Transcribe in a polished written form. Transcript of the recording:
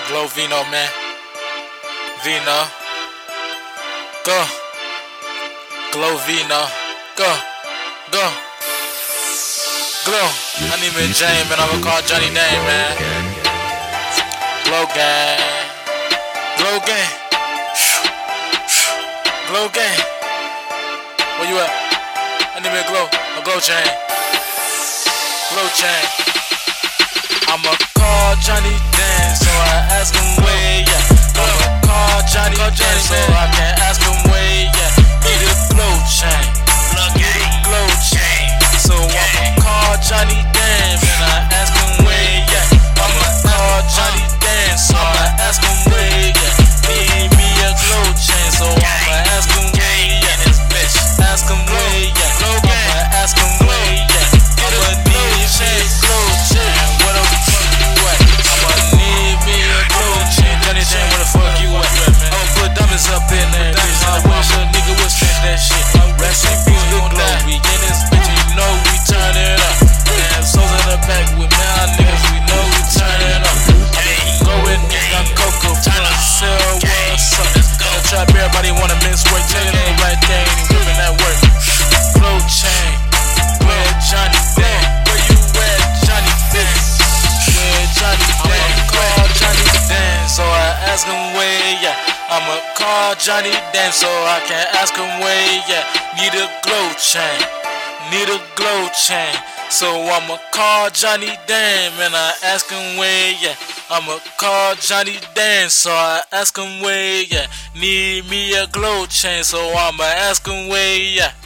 Glow Vino, man. Vino. Go. Glow Vino. Go. Go. Glow. I need me a Jane, man. I'ma call Johnny Dane, man. Glow gang. Glow gang. Glow gang. Where you at? I need me a glow chain. Glow chain. I'ma call Johnny Dane, so I ask him where ya. I'ma call Johnny Dane, so I can ask him where ya. Need a glow chain, need a glow chain. So I'ma call Johnny Dane, and I ask him where ya. I'ma call Johnny Dane, so I ask him where ya. Need me a glow chain, so I'ma ask him where ya. Ask him where ya. I'ma ask him where ya. I'ma need me a glow chain. Where the fuck you at? I'ma need me a glow chain. Johnny Dane, where the fuck you at? I'ma put diamonds up in there, bitch. I wish a nigga would snatch that shit. Rest in peace, good glow. We in this bitch, you know we turn it up. Damn, souls in the back with my niggas, we know we turn it up. I'ma go with nigga Coco, sell what's up. Gonna trap, everybody wanna miss work. Tell you the right thing, whipping that work. Glow chain, where Johnny Dane? Where you at, Johnny Dane? Where Johnny Dane? Call Johnny Dane, so I ask him where ya. I'ma call Johnny Dane, so I can ask him where ya. Need a glow chain, need a glow chain. So I'ma call Johnny Dane, and I ask him where ya. I'ma call Johnny Dane, so I ask him where ya. Need me a glow chain, so I'ma ask him where ya.